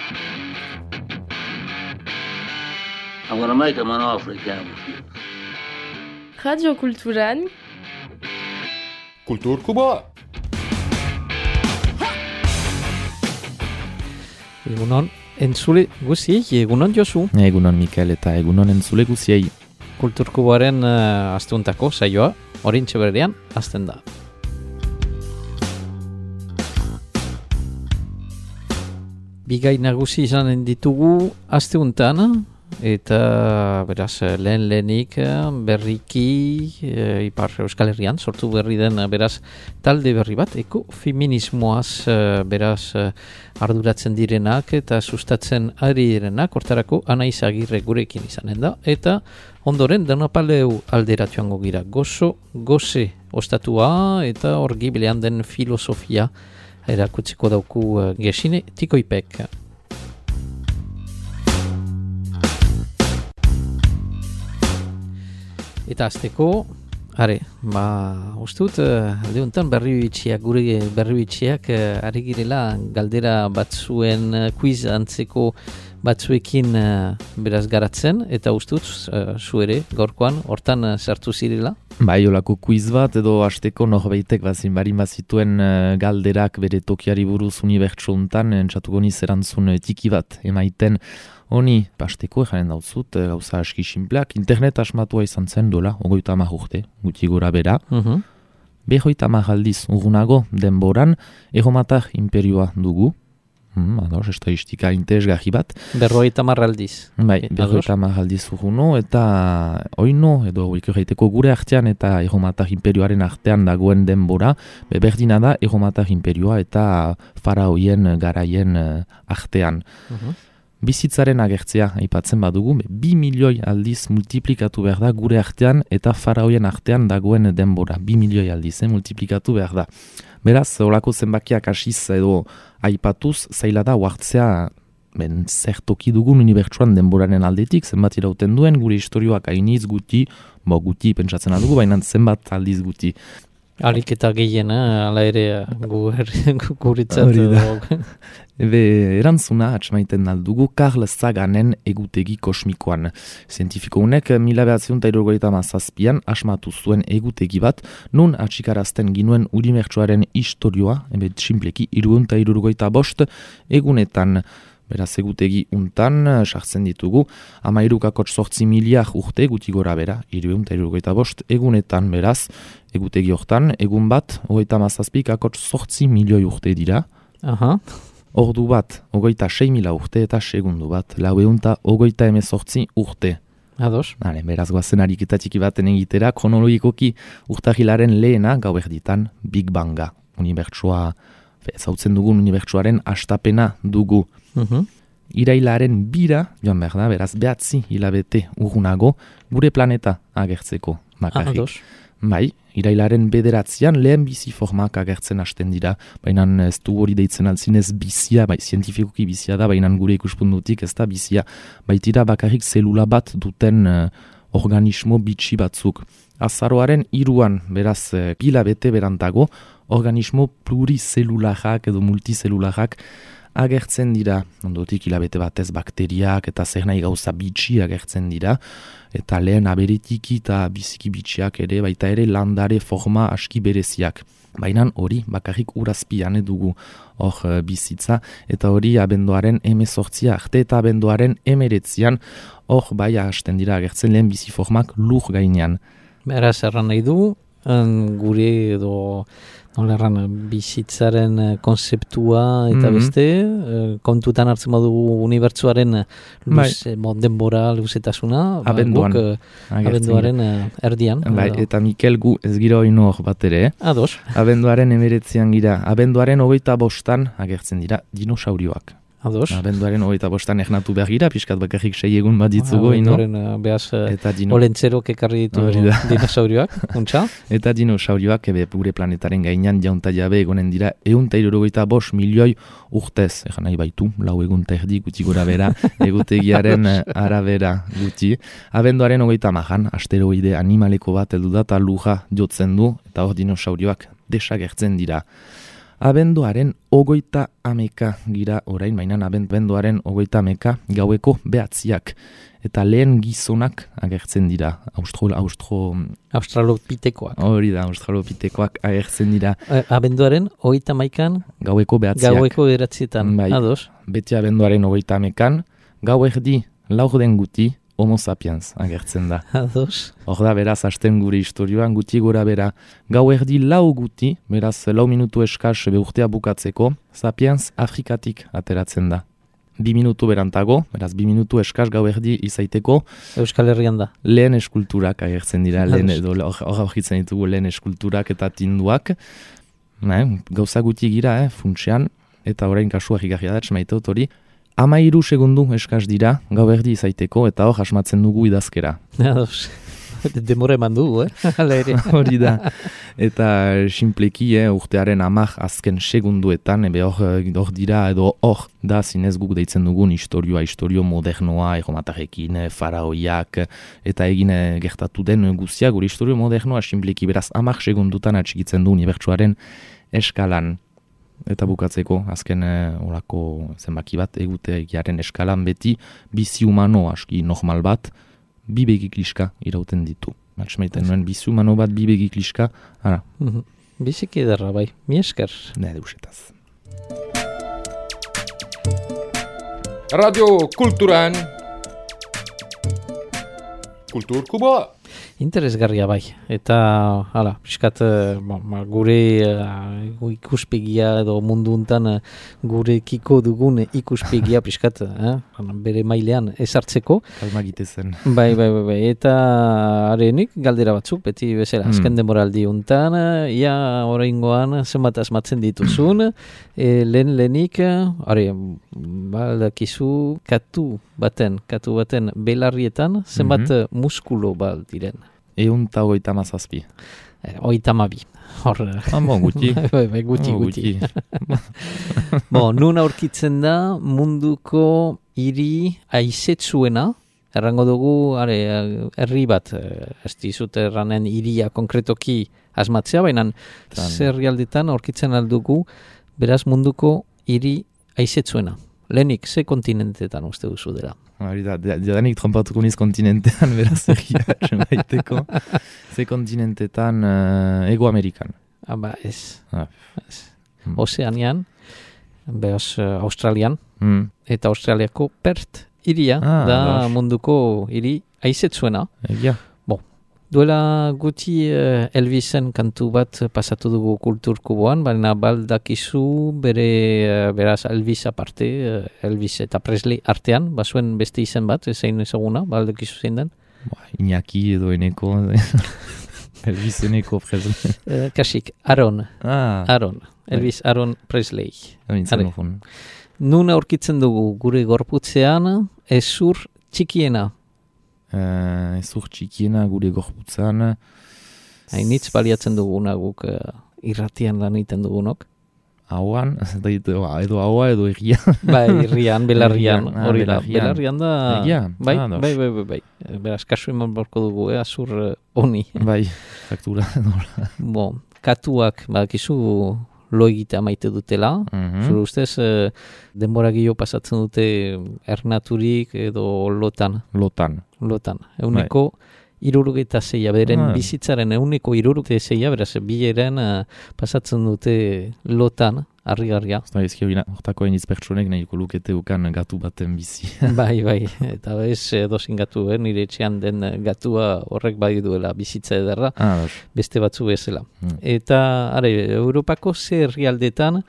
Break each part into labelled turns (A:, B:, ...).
A: I'm going to make him an offer he can't refuse.
B: Radio Kulturan.
C: Kulturkuba.
D: Egunon, entzule guziei, egunon Josu.
E: Egunon Mikel eta egunon entzule guziei.
D: Kulturkubaren astuntako saioa, orintxe berrian, azten da. Bigai nagusi izanen ditugu asteuntan, eta beraz lehenik berriki Ipar Euskal Herrian sortu berri den beraz talde berri bat, ekofeminismoaz beraz arduratzen direnak eta sustatzen ari direnak, hortarako Anaiz Agirre gurekin izanen da, eta ondoren Donapaleu aldera joango gira, goze ostatua eta hor gibilean den filosofia erakutziko dauku Gesine Tikoipek. Eta azteko, ustut, alde honetan gure berri bitxiak ari girela galdera batzuen quiz antzeko batzuekin beraz garatzen, eta ustut, zu ere, gaurkoan, hortan sartu zirela?
E: Bai, olako quiz bat edo hasteko norbaitek barin bazituen galderak bere tokiari buruz unibertso honetan, entzatuko niz erantzun tiki bat emaiten. Honi, pasteko eganen dautzut, gauza aski simpleak, internet asmatua izan zen dola, 30 urte, guti gora bera. 50 aldiz urgunago denboran, erromatar imperioa dugu. Estadistika interesgarri bat.
D: 50 aldiz.
E: Bai, 50 aldiz urguno, eta oino, edo ikerreiteko gure artean eta erromatar imperioaren artean dagoen denbora, berdina da erromatar imperioa eta faraoien garaien artean. Bizitzaren agertzea aipatzen badugu, 2 milioi aldiz multiplikatu behar da gure artean eta faraoien artean dagoen denbora. 2 milioi aldiz multiplikatu behar da. Beraz, olako zenbakiak hasiz edo aipatuz, zaila da huartzea zertoki dugun unibertsuan denboraren aldetik, zenbat irauten duen, gure historioak hainiz guti pentsatzen adugu, baina zenbat aldiz guti.
D: Alik eta gehien, ala ere guretzat.
E: Erantzuna atxamaiten aldugu Carl Saganen egutegi kosmikoan. Zientifiko honek 1957an asmatu zuen egutegi bat, nun atxikarazten ginuen unibertsuaren historioa, simpleki 365 egunetan. Beraz egutegi untan sartzen ditugu, 13,8 miliar urte guti gora bera, 365 egunetan beraz, egutegi hortan, egun bat, 37,8 milioi urte dira. Ordu bat, 26.000 urte eta segundu bat, 418 urte.
D: Ados.
E: Beraz goazen ariketatik baten egitera, kronologikoki urtahilaren lehena gau erditan Big Banga. Unibertsua, zautzen dugun unibertsuaren astapena dugu. Irailaren bira, joan behar da, beraz 9 hilabete urgunago, gure planeta agertzeko bakarrik. Bai, irailaren 9 lehen bizi formak agertzen hasten dira, baina ez du hori deitzen altzinez bizia, zientifikoki bizia da, baina gure ikuspuntutik ez da bizia, baitira bakarrik zelula bat duten organismo bitxi batzuk. Azaroaren 3, beraz hilabete berantago, organismo plurizelularak edo multizelularak agertzen dira, ondotik hilabete batez bakteriak eta zer nahi gauza bitxi agertzen dira, eta lehen aberetiki eta biziki bitxiak ere, baita ere landare forma aski bereziak. Baina hori bakarrik urazpian dugu hor bizitza, eta hori abenduaren 18 arte eta abenduaren 19 hor bai hasten dira agertzen lehen bizi formak lur gainean.
D: Beraz erran nahi du, gure edo bizitzaren konzeptua eta beste, kontutan hartzen badugu unibertsuaren denbora luzetasuna, abenduaren erdian.
E: Eta Mikel gu ez gira hori hor bat ere.
D: Ados.
E: Abenduaren 19 gira, abenduaren 25 agertzen dira dinosaurioak.
D: Ados.
E: Abenduaren 25 ernatu behar gira, pixkat bakarrik 6 egun bat ditzugo.
D: Abenduaren behaz olentzerok ekarri ditu dinosaurioak, untxa?
E: Eta dinosaurioak gure planetaren gainean jaunta jabe egonen dira 175 milioi urtez. Egan nahi baitu, 4 egun terdi guti gora bera, egutegiaren arabera guti. Abenduaren 30an, asteroide animaleko bat heldu da eta lurra jotzen du, eta hor dinosaurioak desagertzen dira. Abenduaren 30 gira orain, baina abenduaren 30 gaueko 9 eta lehen gizonak agertzen dira.
D: Australopitekoak.
E: Hori da, australopitekoak agertzen dira.
D: Abenduaren 31
E: Gaueko 9.
D: Gaueko 9etan,
E: Bai,
D: ados.
E: beti abenduaren 30 gau erdi laurden guti Homo sapiens agertzen da.
D: Ados.
E: Hor da, beraz, hasten gure historioan, guti gora bera. Gau erdi lau guti, beraz, 4 minutu eskas beurtea bukatzeko, sapiens Afrikatik ateratzen da. 2 minutu berantago, beraz, 2 minutu eskas gau erdi izaiteko,
D: Euskal Herrian da.
E: lehen eskulturak agertzen dira, hor aurkitzen ditugu lehen eskulturak eta tinduak. Gauza guti gira, funtsean, eta orain kasua egigarria da, esmaiteot hori, 13 segundu eskas dira, gau erdi izaiteko, eta hor asmatzen dugu idazkera.
D: Ados. Demora eman dugu, Hala ere.
E: Hori da. Eta simpleki, urtearen 10 azken segunduetan, hor dira, edo hor da zinez guk deitzen dugun historio modernoa, erromatarrekin, faraoiak, eta egin gertatu den guztia, gure historio modernoa simpleki, beraz 10 segundutan atxikitzen du unibertsuaren eskalan. Eta bukatzeko, azken orako zenbaki bat, egutegiaren eskalan beti, bizi humano aski normal bat, 2 begikliska irauten ditu. Matxmeiten nuen, bizi humano bat 2 begikliska, ara.
D: Biziki edarra bai, mi esker.
E: Ne deusetaz.
C: Radio Kulturan Kulturkuboa.
D: Interesgarria bai, eta piskat gure ikuspegia edo mundu untan gurekiko dugun ikuspegia piskat bere mailean ezartzeko.
E: Kalma gitezen.
D: Bai, eta arenik galdera batzuk, beti bezala, azken demoraldi untan, ia oraingoan zenbat asmatzen dituzun, lehenik, baldakizu katu baten belarrietan, zenbat muskulo diren.
E: 157.
D: 32. Hor.
E: Guti.
D: Bai, guti. Nun aurkitzen da munduko hiri aizetsuena, errango dugu, herri bat, ez dizut erranen hiria konkretoki asmatzea, baina zer realdetan aurkitzen aldugu, beraz munduko hiri aizetsuena. Lehenik, ze kontinentetan uste duzu dela?
E: Jadanik trompatuko niz kontinentean, beraz egia baiteko. Ze kontinentetan Ego Amerikan.
D: Ez. Ozeanian, beraz Australian, eta Australiako Perth hiria da munduko hiri aizetsuena.
E: Egia.
D: Duela guti Elvisen kantu bat pasatu dugu kulturkuboan, baina baldakizu beraz Elvis aparte, Elvis eta Presley artean, bazuen beste izen bat, zein ezaguna, baldakizu zein den?
E: Iñaki edo eneko, Elvis eneko Presley.
D: Kasik, Aaron, Elvis Aaron Presley. Nun aurkitzen dugu gure gorputzean, ezur txikiena.
E: Ezur txikiena gure gorputzan.
D: Hainitz baliatzen duguna guk irratian lan egiten dugunok.
E: Hauan, edo haua edo erria.
D: Bai, irrian, belarrian, hori da. Belarrian da. Bai. Beraz, kasu eman borko dugu, azur honi.
E: Bai, faktura.
D: Katuak, badakizu lo egitea maite dutela. Zure ustez, denbora gehiago pasatzen dute ernaturik edo lotan. Lotan. Euneko 66, beren bizitzaren euneko 66, beraz, bileren pasatzen dute lotan, harrigarria.
E: Hortako eniz pertsonek nahiko lukete ukan gatu baten bizi.
D: Bai, eta ez dozin gatu, nire etxean den gatua horrek bai duela bizitza ederra, beste batzu bezala. Eta, Europako zer herrialdetan,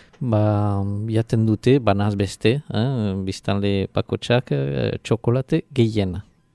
D: jaten dute, banaz beste, biztanle bakotxak, txokolate gehien.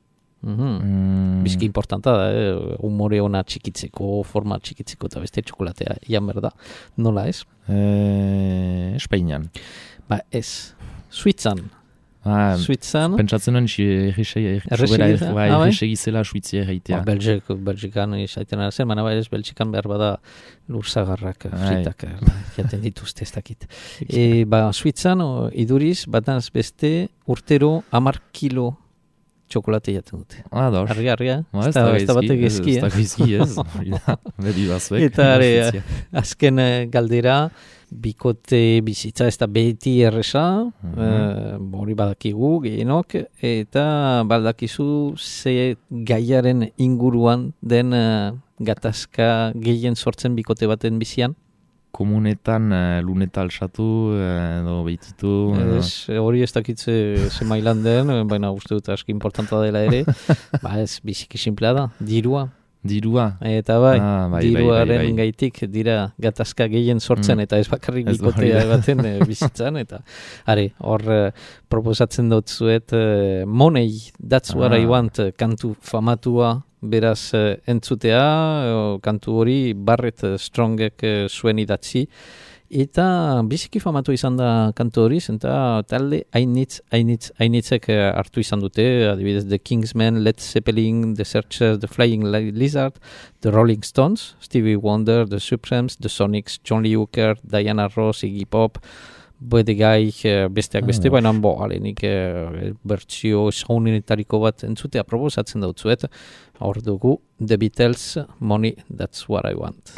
D: Bizki importanta da, humore ona txikitzeko, forma txikitzeko eta beste txokolatea, ian berda. Nola ez?
E: Espainian.
D: Ez. Suitzan.
E: Pentsatzen nuen erresegizela Suitzia erreitea.
D: Belgikan izaiten arazen, baina ez Belgikan behar bada lurzagarrak, fritak, jaten dituzte ez dakit. Suitzan, iduriz, bataz beste urtero 10 kilo txokolate jaten dute. Arria. Ez da batek gezki.
E: Ez da gezki, ez. Bedi bazuek.
D: Eta azken galdera, bikote bizitza ez da beti erresa, hori badakigu gehienok, eta baldakizu ze gaiaren inguruan den gatazka gehien sortzen bikote baten bizian?
E: Komunetan luneta alsatu edo behititu.
D: Hori ez dakitze ze mailan den, baina uste dut aski importanta dela ere, ez biziki simplea da, dirua.
E: Dirua.
D: Eta diruaren gaitik dira gatazka gehien sortzen eta ez bakarrik bikotea baten bizitzan. Eta hor proposatzen dut zuet Money, That's What I Want kantu famatua beraz entzutea, kantu hori Barrett Strongek zuen idatzi. Eta biziki famatu izan da kantu hori, eta talde hainitzek hartu izan dute, adibidez The Kingsmen, Led Zeppelin, The Searchers, The Flying Lizard, The Rolling Stones, Stevie Wonder, The Supremes, The Sonics, John Lee Hooker, Diana Ross, Iggy Pop, Buddy Guy, besteak beste, baina alenik bertsio saunenetariko bat entzutea proposatzen dautzuet, hor dugu The Beatles, Money, That's What I Want.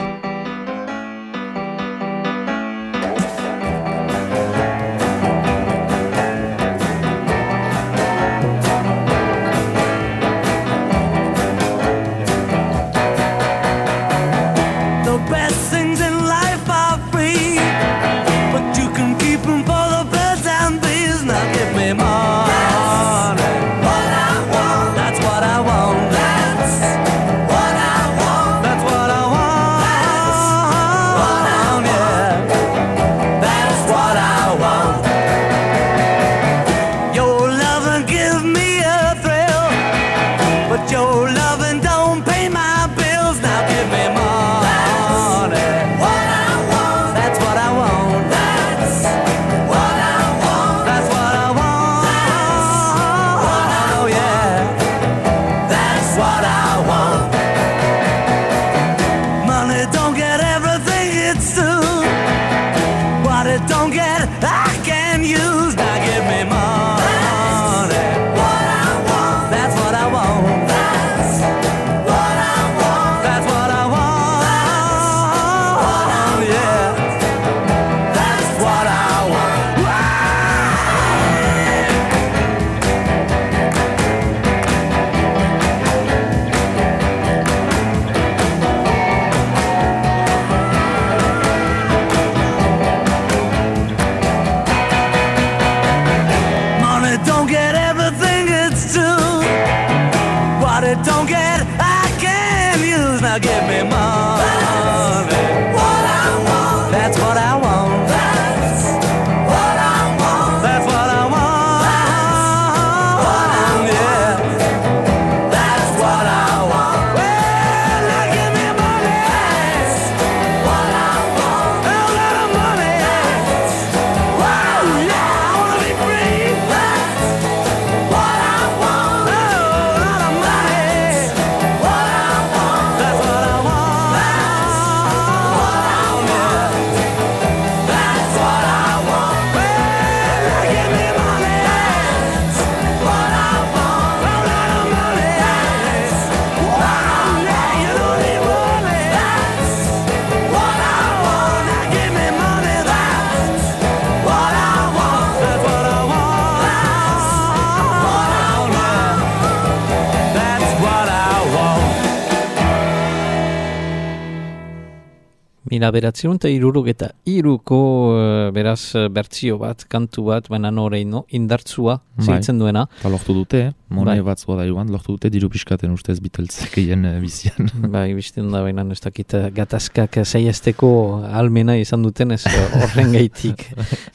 D: Mila beratzen eta irurogeta iruko beraz bertsio bat, kantu bat, baina noreino indartzua ziltzen duena.
E: Eta lortu dute, Money batzua da joan, lortu dute diru pixkaten ustez Beatlesek egin bizian.
D: Bai, bizten da baina ez dakit gatazkak saiesteko almena izan duten ez horren gaitik.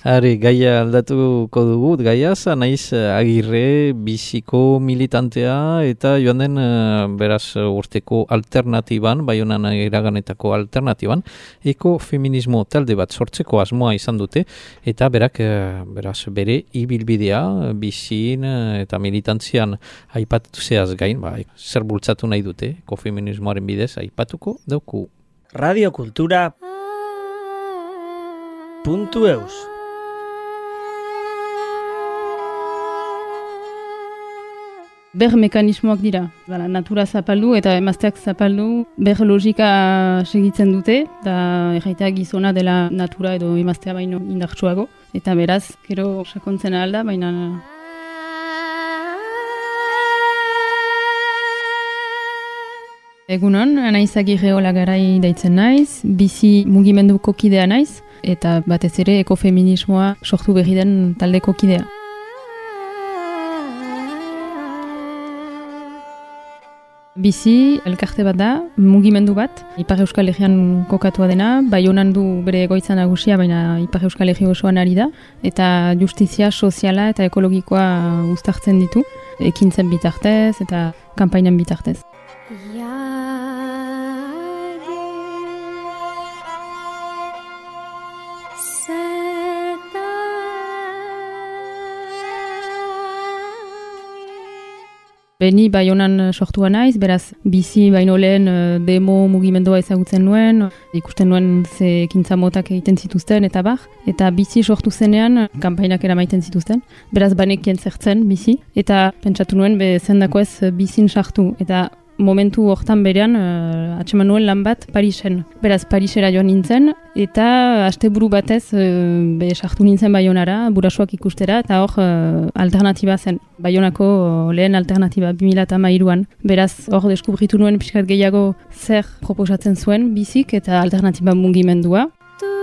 D: Gaia aldatuko dugu, gaia naiz Agirre biziko militantea eta joan den beraz urteko alternatiban, Baionan iraganetako alternatiban, ekofeminismo talde bat sortzeko asmoa izan dute, eta berak beraz bere ibilbidea bizin eta militantzian aipatu zeaz gain, zer bultzatu nahi dute ekofeminismoaren bidez aipatuko dauku.
F: Radiokultura.eus ber mekanismoak dira. Bala, natura zapaldu eta emazteak zapaldu ber logika segitzen dute, da erraitea gizona dela natura edo emaztea baino indartsuago. Eta beraz, gero sakontzen alda, baina... Egunon, Anaizagi Geola Garai daitzen naiz, bizi mugimenduko kidea naiz, eta batez ere ekofeminismoa sortu berri den taldeko kidea. Bizi elkarte bat da, mugimendu bat, Ipar Euskal Herrian kokatua dena, Baionan du bere egoitza nagusia, baina Ipar Euskal Herri osoan ari da, eta justizia soziala eta ekologikoa uztartzen ditu, ekintzen bitartez eta kanpainan bitartez. Beni Baionan sortua naiz, beraz bizi baino lehen demo mugimendua ezagutzen nuen, ikusten nuen ze ekintza motak egiten zituzten eta bar, eta bizi sortu zenean kanpainak eramaiten zituzten, beraz banekien zertzen bizi, eta pentsatu nuen zendako ez bizin sartu, eta momentu hortan berean atseman nuen lan bat Parisen. Beraz Parisera joan nintzen, eta asteburu batez sartu nintzen Baionara, burasoak ikustera, eta hor alternatiba zen. Baionako lehen alternatiba 2013an. Beraz hor deskubritu nuen pixkat gehiago zer proposatzen zuen bizik eta alternatiba mugimendua.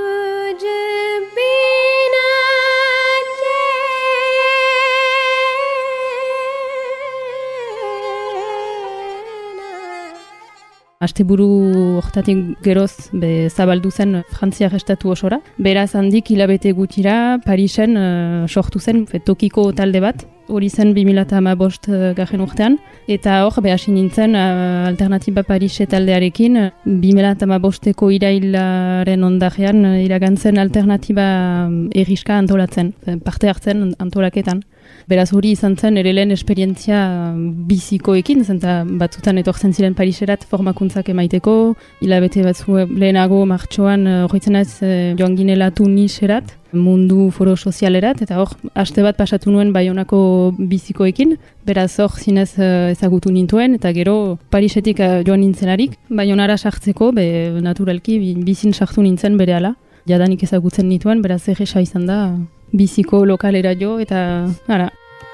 F: Asteburu hortatik geroz zabaldu zen Frantziar estatu osora. Beraz handik hilabete gutxira Parisen sortu zen tokiko talde bat. Hori zen 2015 garren urtean. Eta hor hasi nintzen Alternatiba Parise taldearekin 2015ko irailaren ondarean iragantzen Alternatiba erriska antolatzen, parte hartzen antolaketan. Beraz hori izan zen ere lehen esperientzia bizikoekin, zenta batzutan etortzen ziren Pariserat formakuntzak emaiteko, hilabete batzu lehenago martxoan horretzen ez joan ginela Tuniserat, mundu foro sozialerat, eta hor aste bat pasatu nuen Baionako bizikoekin, beraz hor zinez ezagutu nintuen, eta gero Parisetik joan nintzelarik, Baionara sartzeko, naturalki bizin sartu nintzen berehala, jadanik ezagutzen nituen, beraz erresa izan da, biziko lokalera jo, eta ara.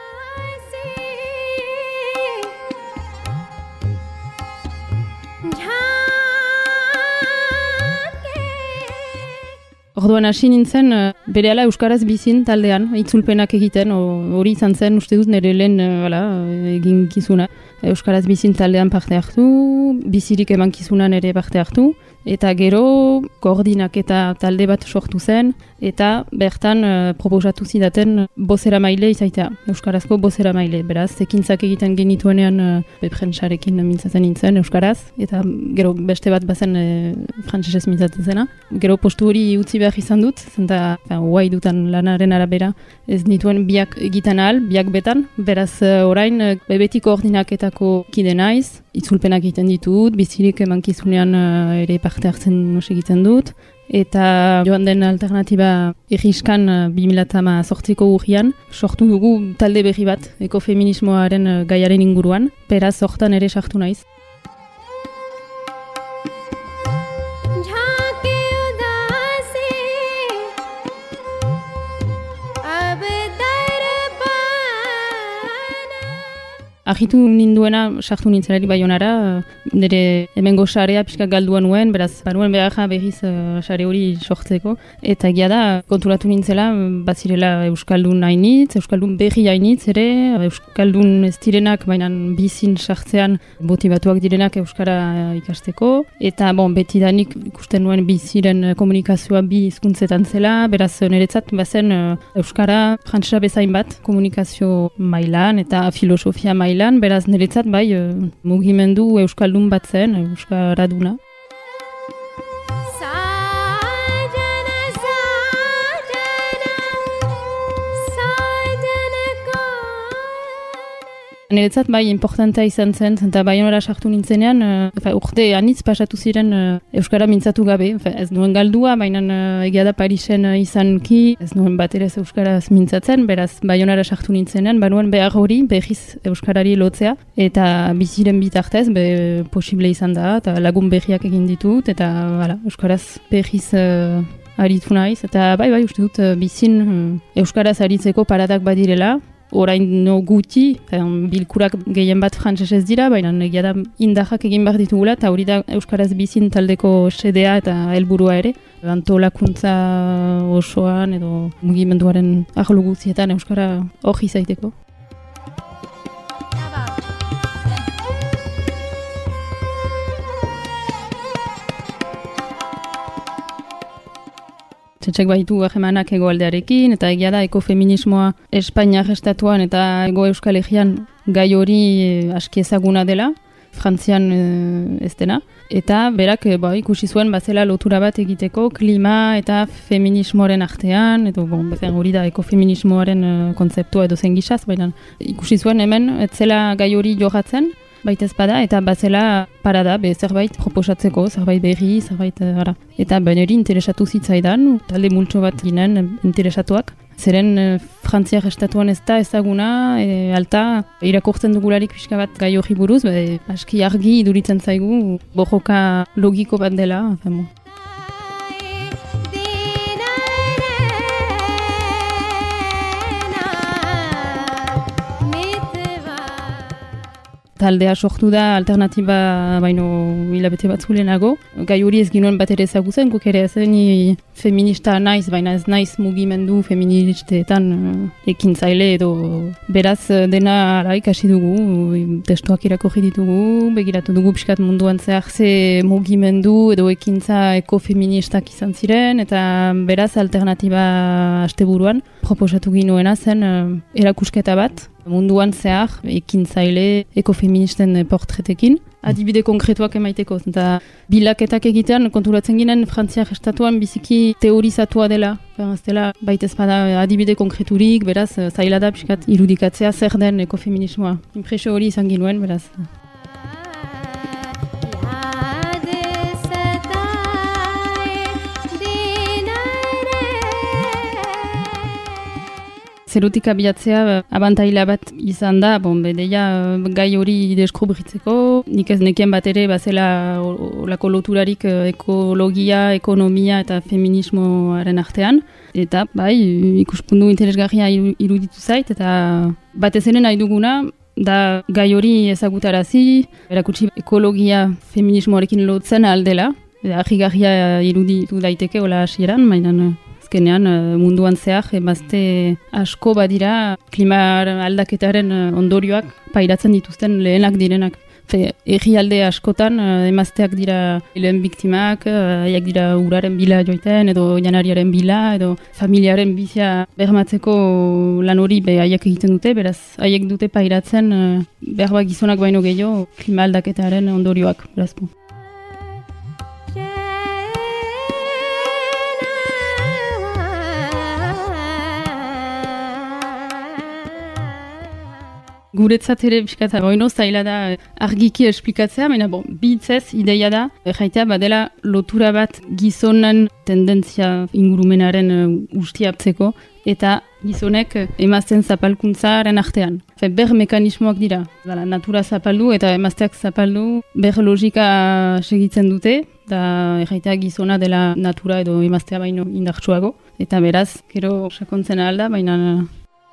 F: Orduan hasi nintzen, berehala Euskaraz bizin taldean, itzulpenak egiten, hori izan zen, uste dut nire lehen eginkizuna. Euskaraz bizin taldean parte hartu, bizirik emankizunan ere parte hartu, eta gero koordinak eta talde bat sortu zen, eta bertan proposatu zidaten bozera maile izaitea, Euskarazko bozera maile. Beraz, ekintzak egiten genituenean prentsarekin mintzatzen nintzen Euskaraz, eta gero beste bat bazen frantsesez mintzatzen zena. Gero postu hori utzi behar izan dut, zenta guai dutan lanaren arabera, ez nituen biak egiten ahal, biak betan, beraz orain beti koordinaketako kide naiz, itzulpenak egiten ditut, bizirik emankizunean ere parte hartzen egiten dut, eta joan den alternatiba erriskan 2018ko urrian sortu dugu talde berri bat ekofeminismoaren gaiaren inguruan, beraz hortan ere sartu naiz. Agitu ninduena sartu nintzelari Baionara, nire hemengo sarea pixka galdua nuen, beraz banuen beharra berriz sare hori sortzeko. Eta egia da, konturatu nintzela, bazirela Euskaldun hainitz, Euskaldun berri hainitz ere, Euskaldun ez direnak, baina bizin sartzean motibatuak direnak Euskara ikasteko. Eta betidanik ikusten nuen biziren komunikazioa bi hizkuntzetan zela, beraz niretzat bazen Euskara frantsesa bezain bat komunikazio mailan eta filosofia mailan. Beraz niretzat mugimendu Euskaldun bat zen, Euskaraduna. Niretzat bai importantea izan zen, eta Baionara sartu nintzenean, urte anitz pasatu ziren Euskara mintzatu gabe. Ez nuen galdua, baina egia da Parisen izanki, ez nuen bat ere Euskaraz mintzatzen, beraz Baionara sartu nintzenean, banuen behar hori, behiz Euskarari lotzea, eta biziren bitartez, posible izan da, eta lagun behiak egin ditut, eta Euskaraz behiz aritu naiz, eta bai, uste dut bizin Euskaraz aritzeko paradak badirela, orain no guti, bilkurak gehien bat frantsesez dira, baina egia da indahak egin behar ditugula, eta hori da Euskaraz bizin taldeko sedea eta helburua ere, antolakuntza osoan edo mugimenduaren arlo guztietan Euskara hori zaiteko. Txetxek baitu ahemanak egoaldearekin, eta egia da ekofeminismoa Espainiar estatuan eta ego Euskal Herrian gai hori aski ezaguna dela, Frantzian ez dena. Eta berak ikusi zuen bazela lotura bat egiteko klima eta feminismoaren artean, edo hori da ekofeminismoaren kontzeptua edo zen gisaz, baina ikusi zuen hemen ez zela gai hori jogatzen, baita ezpada, eta bazela parada, zerbait proposatzeko, zerbait berri, zerbait gara. Eta hori interesatu zitzaidan, talde multxo bat ginen interesatuak. Zeren Frantziar estatuan ez da ezaguna, alta irakurtzen dugularik pixka bat gai hori buruz, aski argi iduritzen zaigu, bojoka logiko bat dela. Taldea sortu da alternatiba baino hilabete batzu lehenago. Gai hori ez ginuen bat ere ezagutzen, guk ere ni feminista naiz, baina ez naiz mugimendu feministetan ekintzaile edo beraz dena ara ikasi dugu, testuak irakurri ditugu, begiratu dugu pixkat munduan zehar ze mugimendu edo ekintza ekofeministak izan ziren, eta beraz alternatiba asteburuan proposatu ginuena zen erakusketa bat, munduan zehar ekintzaile ekofeministen portretekin, adibide konkretuak emaiteko. Eta bilaketak egitean konturatzen ginen Frantziar estatuan biziki teorizatua dela. Ez dela baitez bada adibide konkreturik, beraz zaila da pixkat irudikatzea zer den ekofeminismoa. Impresio hori izan ginuen, beraz. Zerutik abiatzea abantaila bat izan da, deia gai hori deskubritzeko, nik ez nekien bat ere bazela olako loturarik ekologia, ekonomia eta feminismoaren artean, eta ikuspundu interesgarria iruditu zait, eta batez ere nahi duguna, da gai hori ezagutarazi, erakutsi ekologia feminismoarekin lotzen aldela, argigarria iruditu daiteke hola hasieran, mainan azkenean munduan zehar emazte asko badira klima aldaketaren ondorioak pairatzen dituzten lehenak direnak. Herrialde askotan emazteak dira lehen biktimak, haiek dira uraren bila joiten edo janariaren bila edo familiaren bizia bermatzeko lan hori haiek egiten dute, beraz haiek dute pairatzen behar gizonak baino gehiago klima aldaketaren ondorioak. Berazpo. Guretzat ere pixkata oino zaila da argiki esplikatzea, baina bitzez ideia da, jaitea badela lotura bat gizonen tendentzia ingurumenaren ustiaptzeko, eta gizonek emazten zapalkuntzaren artean. Ber mekanismoak dira, natura zapaldu eta emazteak zapaldu, ber logika segitzen dute, eta jaitea gizona dela natura edo emaztea baino indartsuago, eta beraz, gero sakontzen alda, baina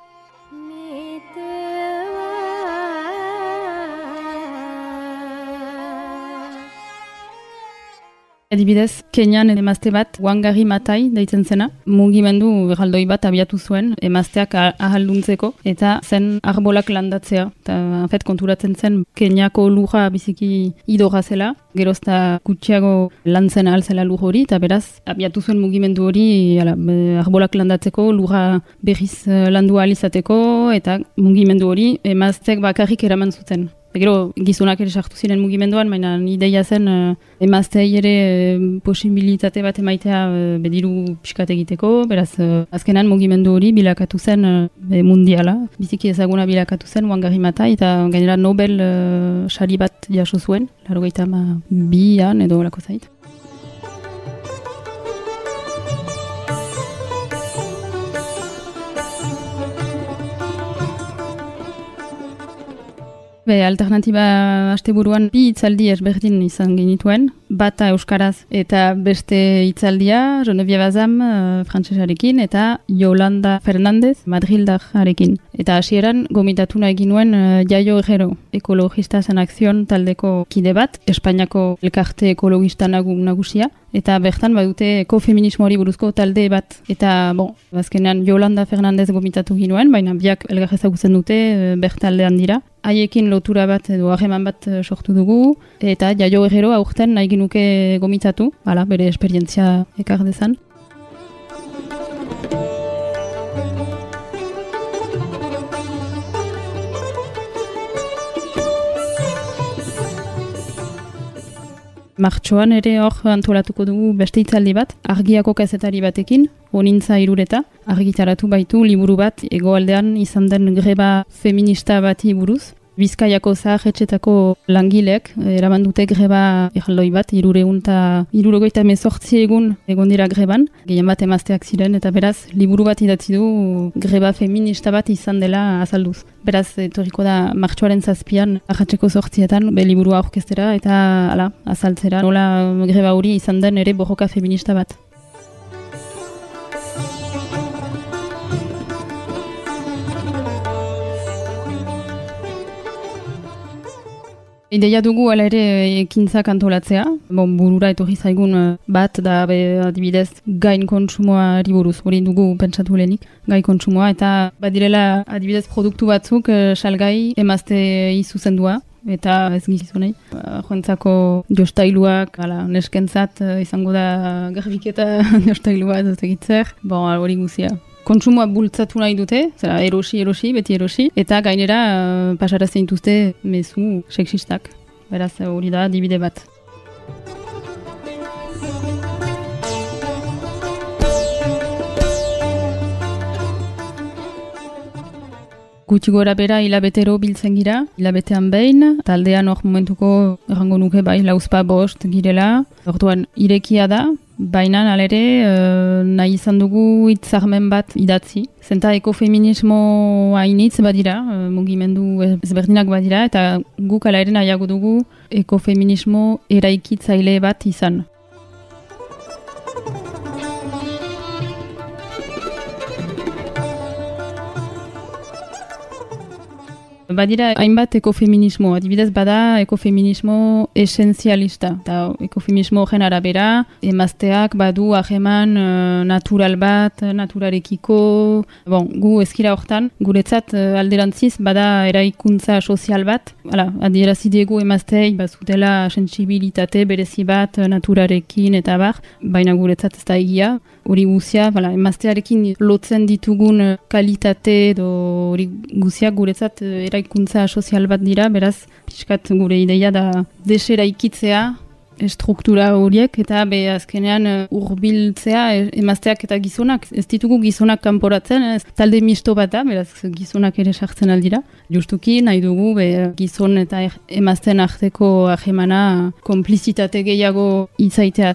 F: adibidez, Kenian emazte bat, Wangari Maathai deitzen zena, mugimendu erraldoi bat abiatu zuen, emazteak ahalduntzeko, eta zen arbolak landatzea. Eta konturatzen zen, Keniako lurra biziki idorra zela, gerozta kutsiago lantzen alzela lur hori, eta beraz, abiatu zuen mugimendu hori arbolak landatzeko, lurra berriz landu alizateko, eta mugimendu hori emazteak bakarrik eraman zuten. Gero, gizonak ere sartu ziren mugimenduan, baina ideia zen emazteei ere posibilitate bat emaitea bediru pixkat egiteko, beraz azkenan mugimendu hori bilakatu zen mundiala. Biziki ezaguna bilakatu zen Wangari Maathai eta gainera Nobel sari bat jaso zuen, 82an edo lako zait. Alternatiba asteburuan bi hitzaldi ezberdin izan genituen, bata euskaraz eta beste hitzaldia Genevieve Azam frantsesarekin eta Yolanda Fernandez Madrildarrekin. Eta hasieran gomitatu nahi ginuen Jaio Herrero, Ekologistas en Acción taldeko kide bat, Espainiako elkarte ekologista nagusia, eta bertan badute ekofeminismoari buruzko talde bat. Eta, azkenean Yolanda Fernandez gomitatu ginuen, baina biak elgar ezagutzen dute bertaldean dira. Haiekin lotura bat edo harreman bat sortu dugu, eta Jaio Herrero aurten nahi ginuke gomitatu, bere esperientzia ekar dezan. Martxoan ere hor antolatuko dugu beste hitzaldi bat, argiako kazetari batekin, Onintza Irureta, argitaratu baitu liburu bat hegoaldean izan den greba feminista bati buruz. Bizkaiako zaharretxetako langileek eraman dute greba erraldoi bat, 378 egun egon dira greban, gehien bat emazteak ziren, eta beraz, liburu bat idatzi du greba feminista bat izan dela azalduz. Beraz, etorriko da martxoaren 7an, arratseko 8etan, liburua aurkeztera eta azaltzera, nola greba hori izan den ere borroka feminista bat. Ideia dugu ala ere ekintzak antolatzea. Burura etorri zaigun bat da adibidez gain kontsumoari buruz. Hori dugu pentsatu lehenik, gai kontsumoa. Eta badirela adibidez produktu batzuk salgai emaztei zuzendua. Eta ez gizonei. Joentzako jostailuak, neskentzat izango da garbiketa jostailua ez egitzer. Hori guzia. Kontsumoa bultzatu nahi dute, erosi, beti erosi, eta gainera pasarazten dituzte mezu sexistak. Beraz, hori da, adibide bat. Gutxi gora bera hilabetero biltzen gira, hilabetean behin, taldean hor momentuko errango nuke lauzpa bost girela, orduan irekia da, baina alere nahi izan dugu hitzarmen bat idatzi. Zenta ekofeminismo hainitz badira, mugimendu ezberdinak badira, eta guk ala ere nahiago dugu ekofeminismo eraikitzaile bat izan. Badira hainbat ekofeminismo, adibidez bada ekofeminismo esenzialista. Eta ekofeminismo horren arabera, emazteak badu hageman natural bat, naturarekiko. Gu ezkira hortan, guretzat alderantziz bada eraikuntza sozial bat. Adierazidegu emazteei bazutela sentsibilitate berezi bat naturarekin eta baina guretzat ez da egia. Hori guzia, emaztearekin lotzen ditugun kalitate edo hori guziak guretzat eraikuntza sozial bat dira, beraz, pixkat gure ideia da deseraikitzea struktura horiek eta azkenean hurbiltzea emazteak eta gizonak. Ez ditugu gizonak kanporatzen, talde misto bat da, beraz gizonak ere sartzen aldira. Justuki nahi dugu gizon eta emazten arteko harremana konplizitate gehiago izaitea.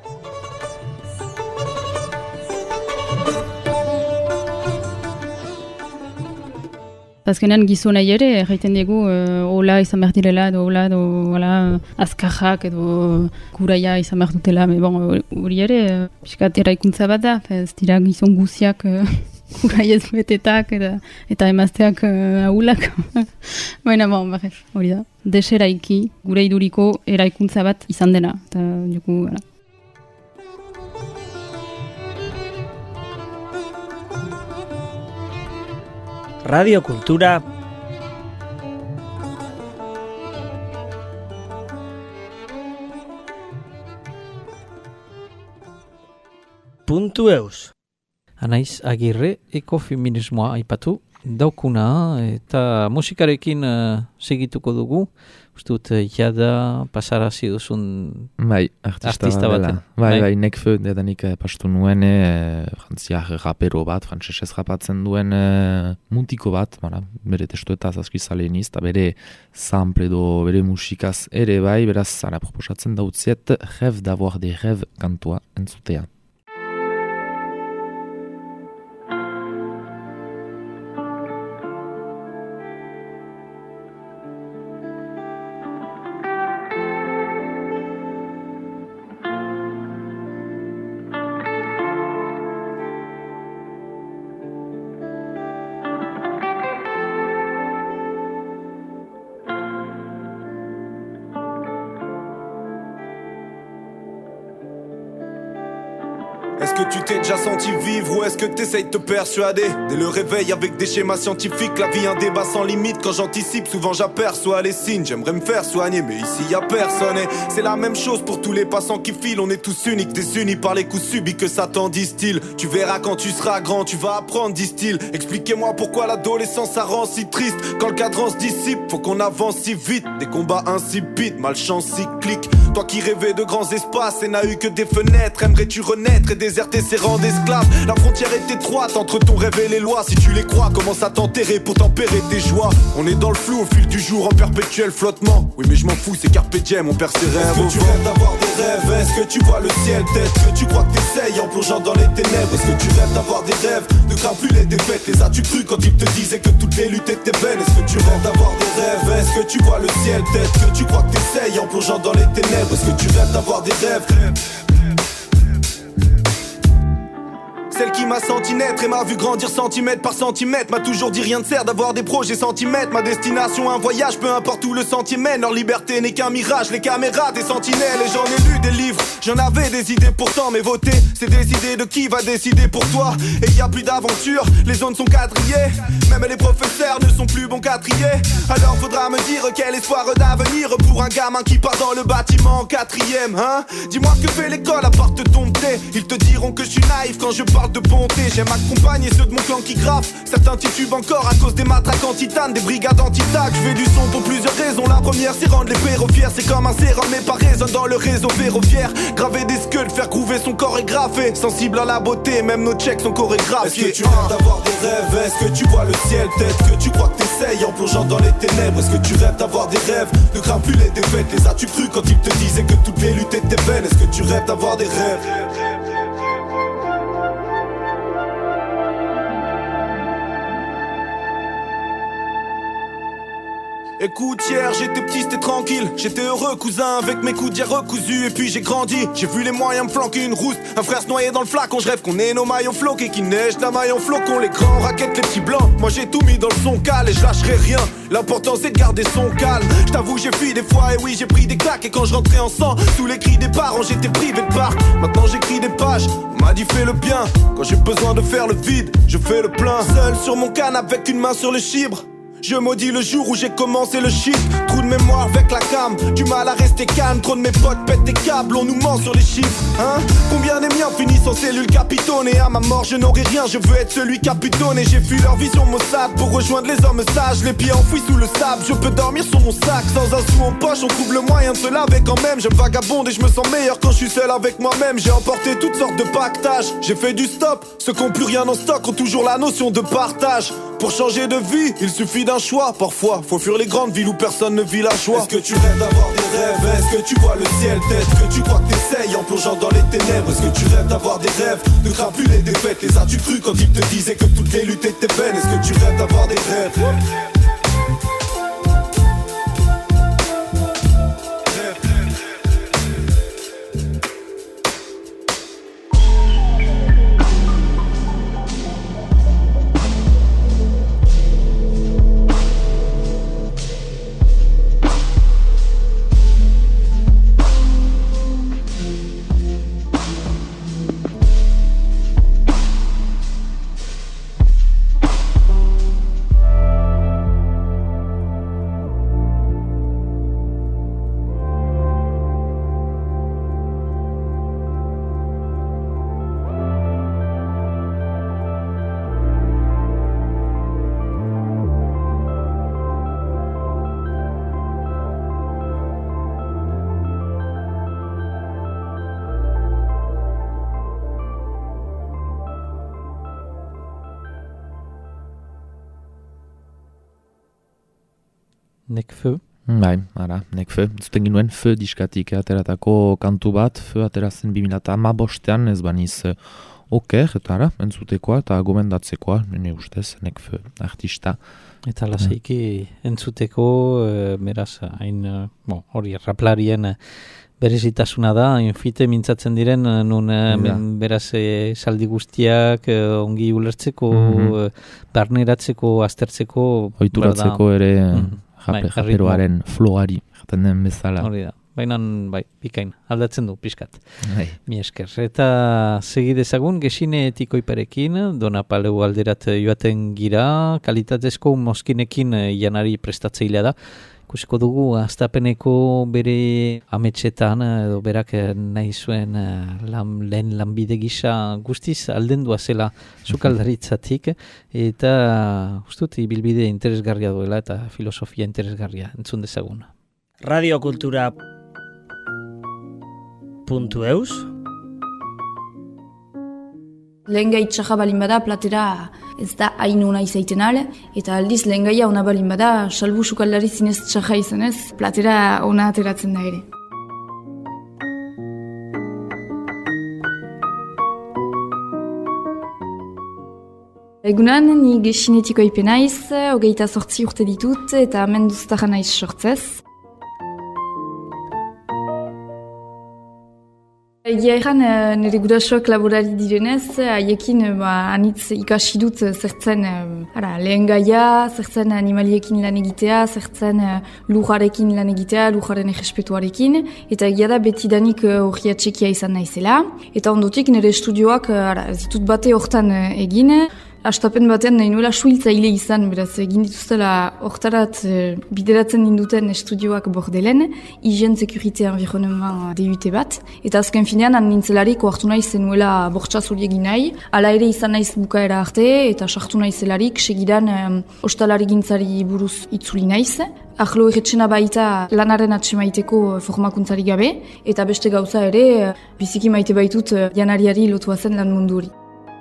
F: Azkenean gizonei ere, erraiten dugu, hola izan behar direla, edo hola azkarrak, edo kuraia izan behar dutela. Hori ere, piskat eraikuntza bat da, ez dira gizon guziak kuraia ez betetak, eta emazteak ahulak. Baina, hori da. Deseraiki, gure iduriko eraikuntza bat izan dena. Eta,
G: Radio Kultura
H: .eus
D: Anaiz Agirre ekofeminismoa aipatu daukuna, eta musikarekin segituko dugu. Uste dut, jada pasarazi duzun
E: Bai,
D: artista
E: bat.
D: bat.
E: Bai, Nekfeu, dedanik pastu nuen, frantziak rapero bat, frantsesez rapatzen duen mutiko bat, bere testuetaz askizaleniz, eta bere sample edo bere musikaz ere bai, beraz, proposatzen dautziet, Rêve d'avoir des rêves kantua entzutea.
G: Est-ce que tu t'es déjà senti vivre ou est-ce que t'essayes de te persuader? Dès le réveil avec des schémas scientifiques, la vie un débat sans limite. Quand j'anticipe, souvent j'aperçois les signes. J'aimerais me faire soigner mais ici y a personne. Et c'est la même chose pour tous les passants qui filent. On est tous uniques, désunis par les coups subis que Satan distille. Tu verras quand tu seras grand, tu vas apprendre, disent-ils. Expliquez-moi pourquoi l'adolescence ça rend si triste. Quand le cadran se dissipe, faut qu'on avance si vite. Des combats insipides, malchance cyclique. Toi qui rêvais de grands espaces et n'a eu que des fenêtres, aimerais-tu renaître et déserter ces rangs d'esclaves? La frontière est étroite entre ton rêve et les lois. Si tu les crois, commence à t'enterrer pour tempérer tes joies. On est dans le flou au fil du jour en perpétuel flottement. Oui mais je m'en fous, c'est carpe diem, on perd ses rêves. Est-ce que tu rêves d'avoir des rêves? Est-ce que tu vois le ciel tête? Est-ce que tu crois que t'essayes en plongeant dans les ténèbres? Est-ce que tu rêves d'avoir des rêves? Ne crains plus les défaites, les as-tu cru quand ils te disaient que toutes les luttes étaient vaines? Est-ce que tu rêves d'avoir des rêves? Est-ce que tu vois le ciel tête? Est-ce que tu crois que t'essayes en plongeant dans les ténèbres? Est-ce que tu rêves d'avoir des rêves? Celle qui m'a senti naître et m'a vu grandir centimètre par centimètre m'a toujours dit rien ne sert d'avoir des projets centimètres. Ma destination un voyage, peu importe où le sentier mène. Leur liberté n'est qu'un mirage, les caméras des sentinelles. Et j'en ai lu des livres, j'en avais des idées pourtant. Mais voter, c'est décider de qui va décider pour toi. Et y a plus d'aventure, les zones sont quadrillées. Même les professeurs ne sont plus bons qu'à trier. Alors faudra me dire quel espoir d'avenir pour un gamin qui part dans le bâtiment en quatrième, hein? Dis-moi que fait l'école à part te dompter. Ils te diront que je suis naïf quand je parle de bonté. J'aime accompagner ceux de mon clan qui graffent. Certains titubent encore à cause des matraques en titane, des brigades anti-tac. Je fais du son pour plusieurs raisons. La première c'est rendre les péros fiers. C'est comme un sérum mais pas résonne dans le réseau ferroviaire. Graver des skulls, faire couver son corps est graffé. Sensible à la beauté, même nos checks sont chorégraphiés. Est-ce que tu rêves d'avoir des rêves? Est-ce que tu vois le ciel tête? Que tu crois que t'essayes en plongeant dans les ténèbres? Est-ce que tu rêves d'avoir des rêves? Ne crains plus les défaites, les as-tu cru quand ils te disaient que toutes les luttes étaient vaines? Est-ce que tu rêves d'avoir des rêves? Écoute, hier j'étais petit, c'était tranquille. J'étais heureux, cousin, avec mes coudes d'hier recousus. Et puis j'ai grandi, j'ai vu les moyens me flanquer une rousse. Un frère se noyer dans le flacon, je rêve qu'on ait nos maillons floqués. Qui neige d'un maillon flocon, les grands raquettes, les petits blancs. Moi j'ai tout mis dans le son cal et je lâcherai rien. L'important c'est de garder son calme. Je t'avoue j'ai fui des fois et oui j'ai pris des claques. Et quand je rentrais en sang, sous les cris des parents j'étais privé de parc. Maintenant j'écris des pages, on m'a dit fais le bien. Quand j'ai besoin de faire le vide, je fais le plein. Seul sur mon canapé avec une main sur le chibre. Je maudis le jour où j'ai commencé le shit. Trou de mémoire avec la cam, du mal à rester calme. Trop de mes potes pètent des câbles, on nous ment sur les chiffres, hein? Combien des miens finissent en cellule capitone? Et à ma mort je n'aurai rien, je veux être celui qui a pu donner. J'ai fui leur vision maussade pour rejoindre les hommes sages. Les pieds enfouis sous le sable, je peux dormir sur mon sac. Sans un sou en poche, on trouve le moyen de se laver quand même. Je vagabonde et je me sens meilleur quand je suis seul avec moi-même. J'ai emporté toutes sortes de pactages, j'ai fait du stop. Ceux qui n'ont plus rien en stock ont toujours la notion de partage. Pour changer de vie, il suffit d'un choix. Parfois, faut fuir les grandes villes où personne ne vit la joie. Est-ce que tu rêves d'avoir des rêves? Est-ce que tu vois le ciel tête? Que tu crois que t'essayes en plongeant dans les ténèbres? Est-ce que tu rêves d'avoir des rêves? Ne crains plus les défaites, les as-tu cru quand ils te disaient que toutes les luttes étaient vaines? Est-ce que tu rêves d'avoir des rêves?
D: Nekfeu.
E: Bai, ara, nekfeu. Zuten ginuen feu diskatik ateratako kantu bat, feu aterazen 2015 ez baniz oker, eta ara, entzutekoa eta gomendatzekoa, nire ustez, nekfeu artista.
D: Eta lasaiki entzuteko, beraz, hain, hori, raplarien berezitasuna da, infite mintzatzen diren, nun beraz saldi guztiak ongi ulertzeko, barneratzeko, aztertzeko,
E: oituratzeko ere japeroaren floari, jaten den bezala.
D: Hori da, baina bai, bikain, aldatzen du, pixkat. Mi esker. Eta segi dezagun, Gesine Tikoiparekin, Dona Paleu alderat joaten gira, kalitatezko mozkinekin janari prestatzeilea da. Ikusiko dugu, astapeneko bere ametsetan, edo berak nahi zuen lehen lanbide gisa guztiz aldendua zela sukaldaritzatik, eta ustut, ibilbide interesgarria duela eta filosofia interesgarria, entzun dezagun.
H: Radiokultura.eus
I: Lehen gai txaja balin bada, platera ez da hain ona izaiten ale, eta aldiz lehen gaia ona balin bada, salbu sukaldari zinez txaja izanez, platera ona ateratzen da ere. Egunan, ni Gesine Tikoipe naiz, 28 urte ditut, eta hemen duztara naiz sortzez. Egia erran, nire gurasoak laborari direnez, haiekin anitz ikasi dut zertzen lehen gaia, zertzen animaliekin lan egitea, zertzen lujarekin lan egitea, lujaren errespetuarekin, eta egia da betidanik hori atxekia izan naizela. Eta ondotik nire estudioak ez ditut bate hortan egin, astapen batean nahi nuela suhiltzaile izan, beraz egin dituztela hortarat bideratzen dinduten estudioak Bordelen, Hygiene Sécurité Environnement DUT bat, eta azken finean nintzelarik oartu nahi zenuela bortxazuri egin nahi, ala ere izan naiz bukaera arte, eta sartu naizelarik segidan ostalari gintzari buruz itzuli naiz. Ahlo erretxena baita lanaren atsemaiteko formakuntzari gabe, eta beste gauza ere biziki maite baitut janariari lotua zen lan munduri.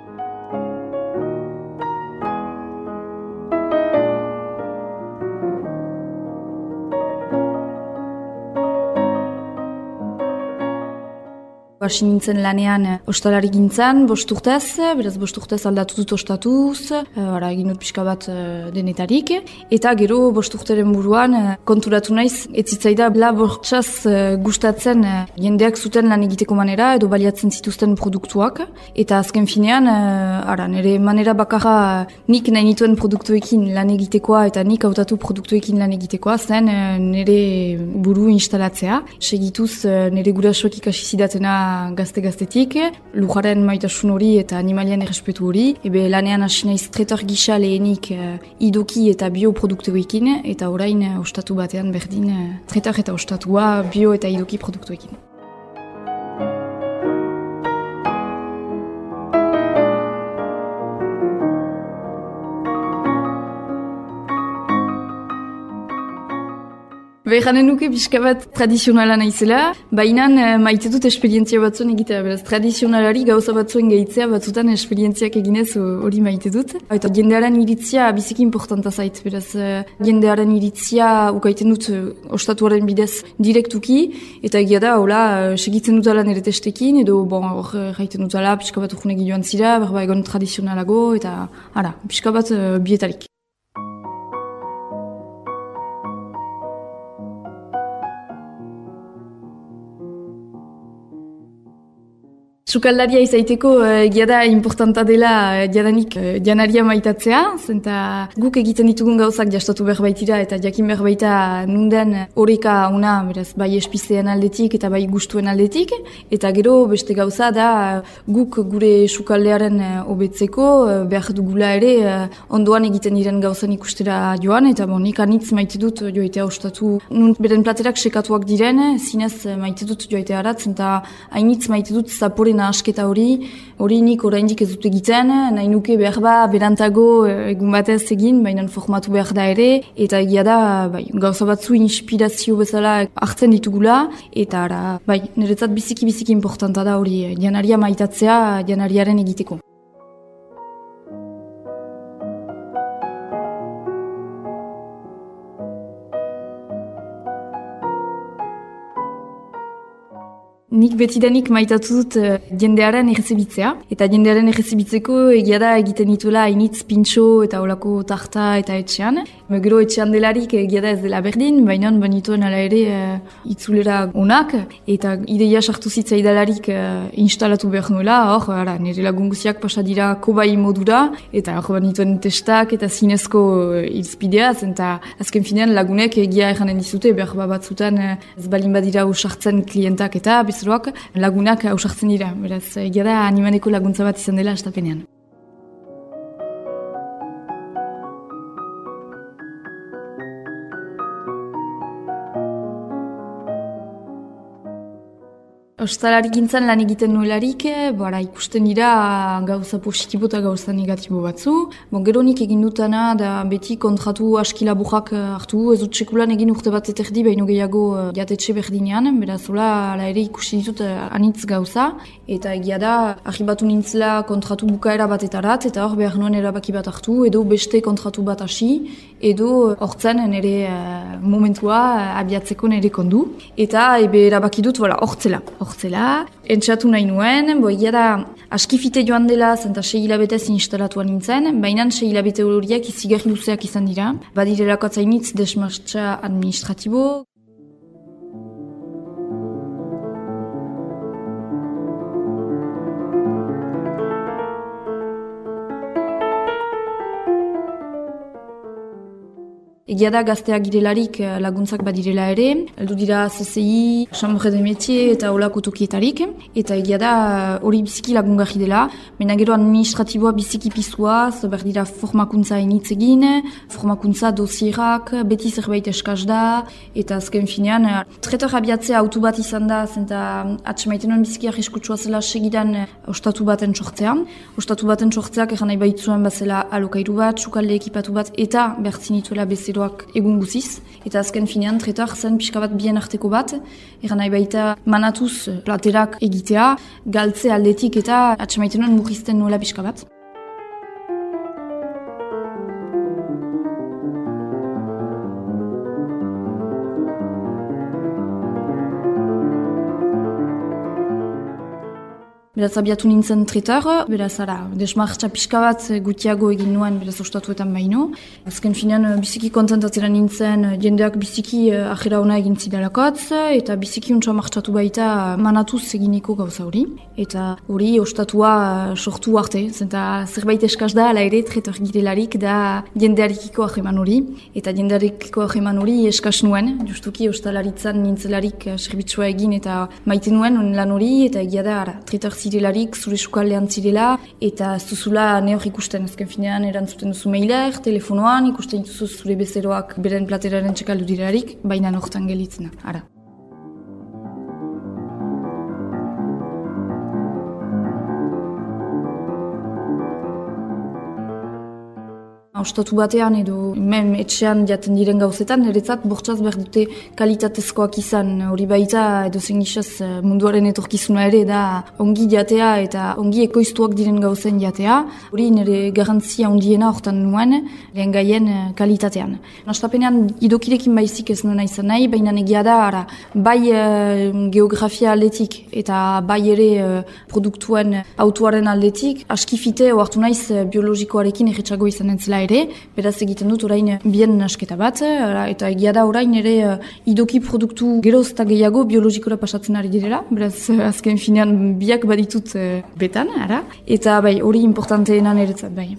I: Hasi nintzen lanean ostalari gintzan, 5 urtez, beraz 5 urtez aldatu dut ostatuz, egin dut pixka bat denetarik, eta gero 5 urteren buruan konturatu naiz, ez zitzaida bla bortxaz gustatzen jendeak zuten lan egiteko manera edo baliatzen zituzten produktuak, eta azken finean, nire manera bakarra nik nahi nituen produktuekin lan egitekoa eta nik hautatu produktuekin lan egitekoa zen nire buru instalatzea. Segituz nire gurasoak ikasi zidatena gazte-gaztetik, lujaren maitasun hori eta animalien errespetu hori, lanean hasi naiz tretor gisa lehenik idoki eta bioproduktuekin, eta orain ostatu batean berdin tretor eta ostatua bio eta idoki produktuekin. Behanen nuke pixka bat tradizionala naizela, baina maite dut esperientzia batzuen egitea. Beraz, tradizionalari gauza batzuen gehitzea, batzutan esperientziak eginez hori maite dut. Eta jendearen iritzia biziki importanta zait. Beraz, jendearen iritzia ukaiten dut ostatuaren bidez direktuki, eta egia da, hola, segitzen dut ala nire testekin, edo hor jaiten dut ala, pixka bat urgunegi joan zira, berba egon tradizionalago, eta pixka bat bietarik. Sukaldaria izaiteko egia da importanta dela jadanik janaria maitatzea, zenta guk egiten ditugun gauzak jastatu behar baitira eta jakin behar baita nunden horeka una, beraz, bai espizean aldetik eta bai gustuen aldetik, eta gero beste gauza da guk gure sukaldearen hobetzeko behar dugula ere ondoan egiten diren gauzan ikustera joan, eta nik anitz maite dut joitea ostatu, beren platerak sekatuak diren, zinez maite dut joitea arat, zenta hainitz maite dut zaporen asketa hori nik oraindik ez dut egiten, nahi nuke behar berantago egun batez egin, baina formatu behar da ere, eta egia da gauza batzu inspirazio bezala hartzen ditugula, eta niretzat biziki importanta da hori janaria maitatzea janariaren egiteko. Nik betidanik maitatu dut jendearen errezibitzea. Eta jendearen errezibitzeko egia da egiten dituela hainitz pintxo eta olako tarta eta etxean. Gero etxean delarik egia da ez dela berdin, baina banituen ala ere itzulera onak. Eta ideia sartu zitzaidalarik instalatu behar nuela, hor, nire lagun guziak pasa dira kobai modura. Eta hor banituen testak eta zinezko ilzpidea, eta azken finean lagunek egia erranen dizute, behar batzutan ez balin badira usartzen klientak eta bezeroak lagunak ausartzen dira. Beraz, egia da animaneko laguntza bat izan dela astapenean. Ostalari gintzan lan egiten nuelarik, ikusten dira gauza positibo eta gauza negatibo batzu. Gero nik egin dutana da beti kontratu aski laburrak hartu, ez dut sekulan egin urte bat eterdi, baino gehiago jatetxe berdinean, beraz hola ere ikusi ditut anitz gauza. Eta egia da, arribatu nintzela kontratu bukaera batetarat, eta hor behar nuen erabaki bat hartu, edo beste kontratu bat hasi, edo hortzen nire momentua abiatzeko nire kondu. Eta erabaki dut, hortzela, entxatu nahi nuen, egia da askifite joan dela, zenta 6 hilabetez instalatuan nintzen, baina 6 hilabete horiek izigarri luzeak izan dira. Badirelako atzainitz desmartza administratibo. Egia da gazteak girelarik laguntzak badirela ere, heldu dira CCI, Chambre de Métier eta olako tokietarik, eta egia da hori biziki lagungarri dela, baina gero administratiboa biziki pizua, ber dira formakuntza initz egin, formakuntza dosierak, beti zerbait eskaz da, eta azken finean, tretor abiatzea autu bat izan da, zenta atxemaiten nuen biziki arriskutsua zela segidan ostatu baten sortzean. Ostatu baten sortzeak egan nahi baitzuen bazela alokairu bat, sukalde ekipatu bat, eta bertzinituela bezeroak egun guziz. Eta azken finean, tretar zen pixka bat bien arteko bat, egan nahi baita manatuz platerak egitea, galtze aldetik eta atxemaiten nuen murrizten nuela pixka bat. Beraz, abiatu nintzen tretar, beraz, desmartza pixka bat gutiago egin nuen, beraz, ostatuetan baino. Azken finean, biziki kontentatzera nintzen, jendeak biziki ajera ona egin zidalakotz, eta biziki untsa martxatu baita manatuz eginiko gauza hori. Eta hori ostatua sortu arte, zenta zerbait eskaz da, ala ere, tretar girelarik da jendearikiko ajeman hori. Eta jendearikiko ajeman hori eskaz nuen, justuki ostalaritzan nintzelarik serbitzua egin eta maite nuen lan hori, eta egia da, tretar zirelarik, zure sukaldean zirela, eta ez duzula neor ikusten azken finean, erantzuten duzu mailer, telefonoan, ikusten dituzu zure bezeroak beren plateraren txekaldu direlarik, baina nortan gelitzen, ara. Ostatu batean edo men etxean jaten diren gauzetan, niretzat bortxaz behar dute kalitatezkoak izan. Hori baita edo zen gizaz munduaren etorkizuna ere da ongi jatea eta ongi ekoiztuak diren gauzen jatea. Hori nire garantzia handiena hortan nuen, lehen gaien kalitatean. Nastapenean idokirekin baizik ez nuena izan nahi, baina egia da bai geografia aldetik eta bai ere produktuen autoaren aldetik, askifite oartu naiz biologikoarekin erretxago izan entzela ere, beraz egiten dut orain bien nasketa bat, eta egia da orain ere idoki produktu geroz eta gehiago biologikora pasatzen ari direla, beraz azken finean biak baditut betan, eta bai hori importanteena niretzat bai.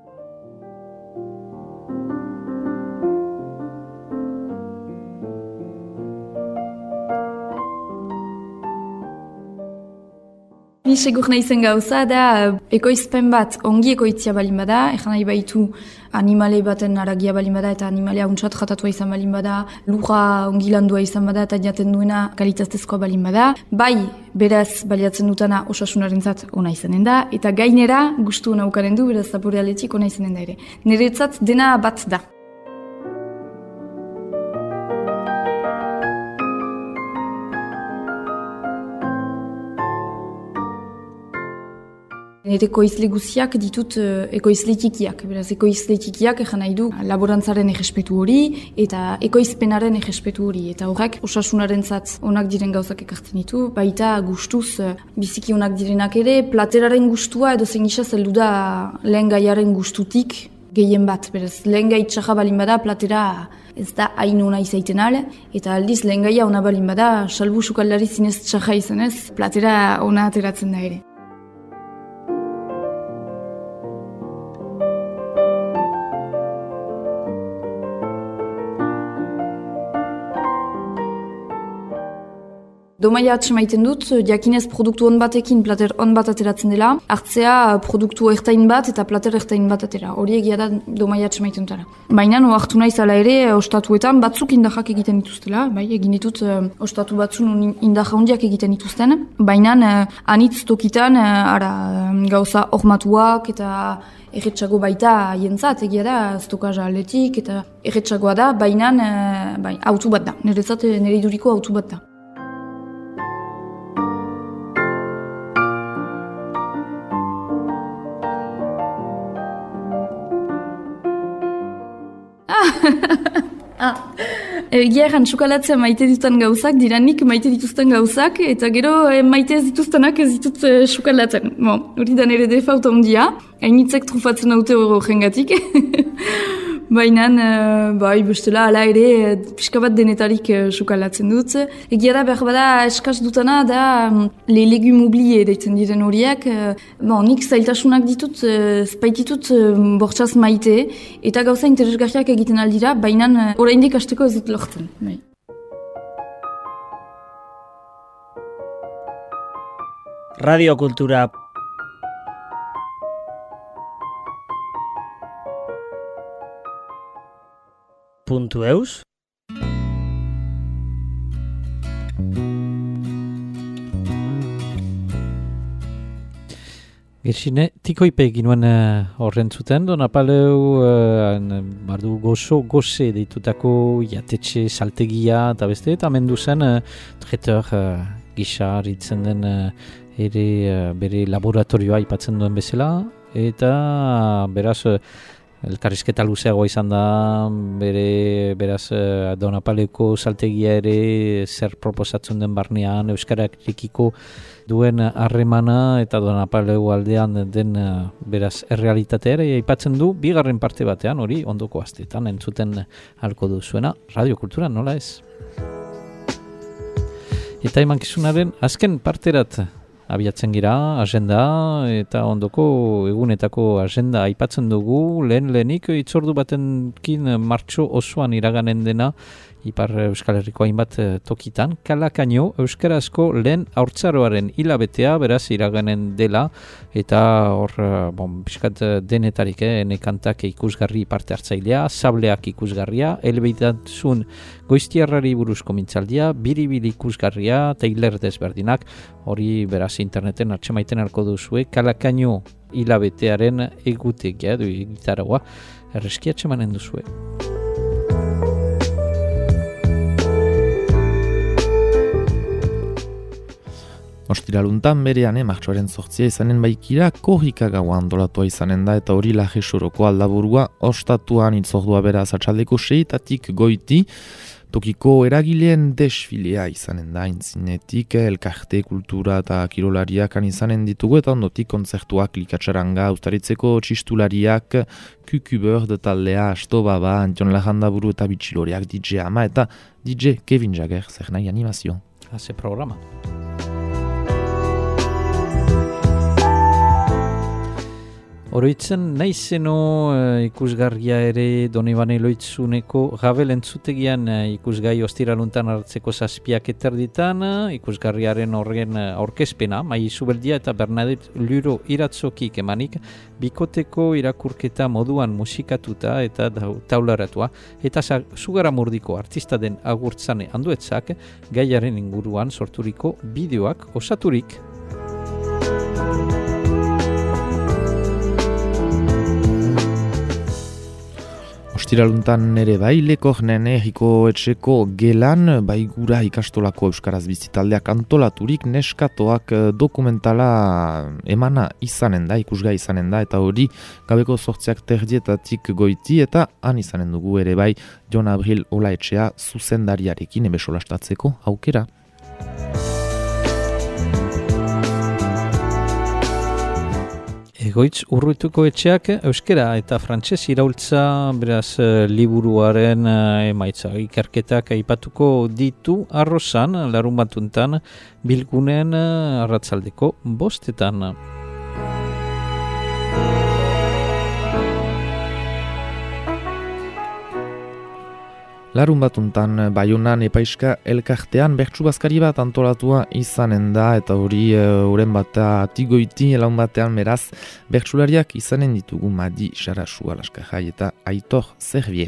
I: Ni segur nahizen gauza da ekoizpen bat ongi ekoitzia balin bada, egan nahi baitu animale baten aragia balin bada eta animalea untsat jatatua izan balin bada, lurra ongi landua izan bada eta jaten duena kalitatezkoa balin bada, bai beraz baliatzen dutana osasunarentzat ona izanen da, eta gainera gustu naukaren du, beraz zapore aldetik ona izanen da ere. Niretzat dena bat da. Nire ekoizle guziak ditut ekoizle txikiak. Beraz, ekoizle txikiak ejan nahi du laborantzaren errespetu hori eta ekoizpenaren errespetu hori. Eta horrek osasunaren zat onak diren gauzak ekartzen ditu. Baita gustuz biziki onak direnak ere, plateraren gustua edo zein gisa zeldu da lehen gaiaren gustutik gehien bat. Beraz, lehen gai txarra balin bada platera ez da hain ona izaiten ale, eta aldiz lehen gaia ona balin bada, salbu sukaldari zinez txarra izanez, platera ona ateratzen da ere. Domaia atxemaiten dut, jakinez produktu on batekin plater on bat ateratzen dela, hartzea produktu ertain bat eta plater ertain bat atera. Hori egia da domaia atxemaiten dutara. Baina hartu naiz ala ere ostatuetan batzuk indahak egiten dituztela, bai, egin ditut ostatu batzun indaha hondiak egiten dituzten, baina anitz tokitan gauza ormatuak eta erretxago baita jentzat, egia da, stokaja aldetik eta erretxagoa da, baina autu bat da, nire iduriko autu bat da. Egia erran sukalatzea maite ditutan gauzak, diranik maite dituzten gauzak, eta gero maite ez dituztenak ez ditut sukalatzen. Hori da nire defauta ondia, hainitzek trufatzen haute hori jengatik. Baina, bestela, ala ere, pixka bat denetarik sukalatzen dut. Egia da, behar bada, eskaz dutana, da, le legume oublié deitzen diren horiek. Nik zailtasunak ditut, spaititut bortxaz maite, eta gauza interesgarriak egiten aldira, baina, oraindik hasteko ez dut lortzen.
H: Radiokultura. .eus
D: Gerxine, tikoipe eginuen horren zuten, Donapaleu bardu goze deitutako jatetxe saltegia eta beste, eta amendu zen treteur gisa aritzen den ere bere laboratorioa aipatzen duen bezala, eta beraz elkarrizketa luzeagoa izan da, beraz Donapaleko saltegia ere zer proposatzen den barnean, euskararekiko duen harremana eta Donapaleu aldean den beraz errealitatea ere aipatzen du bigarren parte batean, hori ondoko asteetan entzuten halko duzuena radiokultura, nola ez? Eta emankizunaren azken parterat abiatzen gira, agenda eta ondoko egunetako agenda aipatzen dugu, lehenik itzordu batenkin martxo osoan iraganen dena Ipar Euskal Herriko hainbat tokitan, Kalakaino euskarazko lehen haurtzaroaren hilabetea beraz iraganen dela, eta hor, pixkat denetarik, nekantak ikusgarri parte hartzailea, sableak ikusgarria, elebeitatsun goiztiarrari buruzko mintzaldia, biribili ikusgarria, tailer desberdinak, hori beraz interneten atxemaiten halko duzue, Kalakaino hilabetearen egutegia, egitaragoa, erreski atxemanen duzue.
E: Ostiraluntan berean martxoaren 8 izanen baikira korrika gaua antolatua izanen da eta hori Lajesuroko Aldaburua ostatuan itzordua beraz atxaldeko 6 goiti tokiko eragileen desfilea izanen da intzinetik elkarte, kultura eta kirolariak izanen ditugu eta ondotik kontzertuak likatxaranga ustaritzeko txistulariak Kukubird taldea Asto Baba, Antion Lajandaburu eta Bitxiloreak DJ Ama eta DJ Kevin Jagger zer nahi animazio.
D: Haze programa. Oroitzen naizeno ikusgarria ere Donibane Loitzuneko Gabel entzutegian ikusgai ostiraluntan hartzeko 7 eterditan, ikusgarriaren horren aurkezpena, Mai Zubeldia eta Bernadette Luro iratzokik emanik, bikoteko irakurketa moduan musikatuta eta taularatua, eta Zugaramurdiko artista den Agurtzane Anduetzak gaiaren inguruan sorturiko bideoak osaturik.
E: Ostiraluntan ere bai, Lekornen herriko etxeko gelan, baigura ikastolako Euskaraz Bizi taldeak antolaturik neskatoak dokumentala emana izanen da, ikusgai izanen da, eta hori gabeko 8:30 goiti, eta han izanen dugu ere bai Jon Abril Olaetxea zuzendariarekin ebesolastatzeko aukera.
D: Egoitz Urruituko etxeak euskera eta frantses iraultza beraz liburuaren emaitza ikerketak aipatuko ditu Arrosan larunbatuntan bilgunen arratsaldeko 5:00.
E: Larunbatuntan Baionan Epaiska elkartean bertsu bazkari bat antolatua izanen da, eta hori oren bat tigoiti elaun batean beraz bertsulariak izanen ditugu Madi Sarasua Laskajai eta Aitor Zerbie.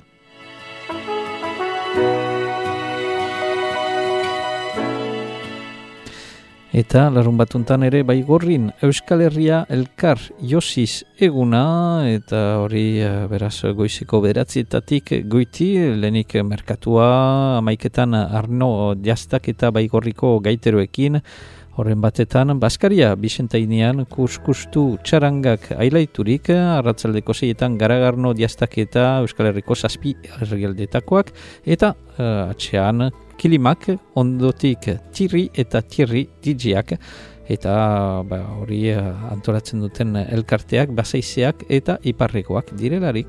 D: Eta larunbatuntan ere Baigorrin Euskal Herria elkar Josiz eguna, eta hori beraz goizeko 9:00 goiti, lehenik merkatua 11:00 Arno Diastak eta Baigorriko gaiteroekin, horren batetan Baskaria Bixentainean kuskustu txarangak ailaiturik, arratsaldeko 6:00 Garagarno Diastak eta Euskal Herriko 7 herrialdetakoak, eta atxean Kilimak, ondotik Tirri eta Tirri DJak, eta hori antolatzen duten elkarteak, Basaizeak eta Iparrekoak direlarik.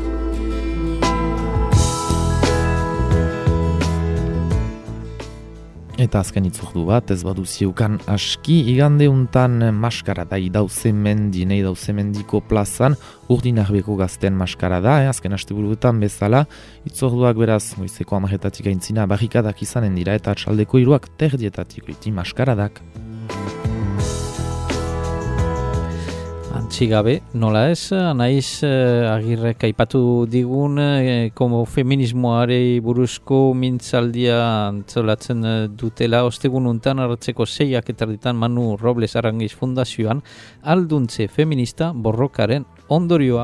E: Eta azken itzordu bat, ez badu ziukan aski, igande untan maskarada idauzemendi, nei dauzemendiko plazan, urdinarbeko gazten maskarada, azken asteburuetan bezala, itzorduak beraz, goizeko 10:00 aintzina barrikadak izanen dira, eta atxaldeko 3:00 goiti maskaradak.
D: Antxigabe, nola ez, Anaiz Agirrek aipatu digun como feminismoare buruzko mintzaldia antzolatzen dutela, ostegun untan arratzeko 6:30 Manu Robles Arangiz Fundazioan alduntze feminista borrokaren ondorioa.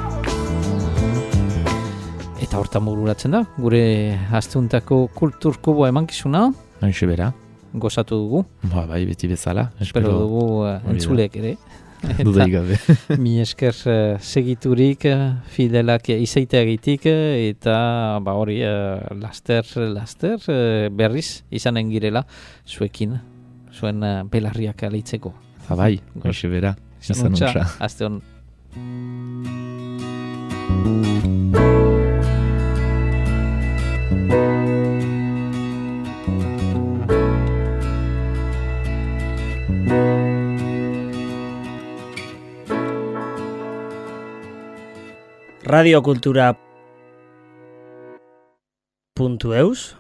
D: Eta hortan bururatzen da, gure asteuntako kulturkuboa emankizuna.
E: Haixe bera.
D: Gozatu dugu.
E: Bai, beti bezala.
D: Espero dugu entzulek ere.
E: Dudarik gabe.
D: Mi esker segiturik, fidelak izaiteagitik, eta hori laster berriz izanen girela zuekin, zuen belarriak alitzeko.
E: Bai, hoxe bera.
D: Izan utxa, azte hon.
H: Radiokultura.eus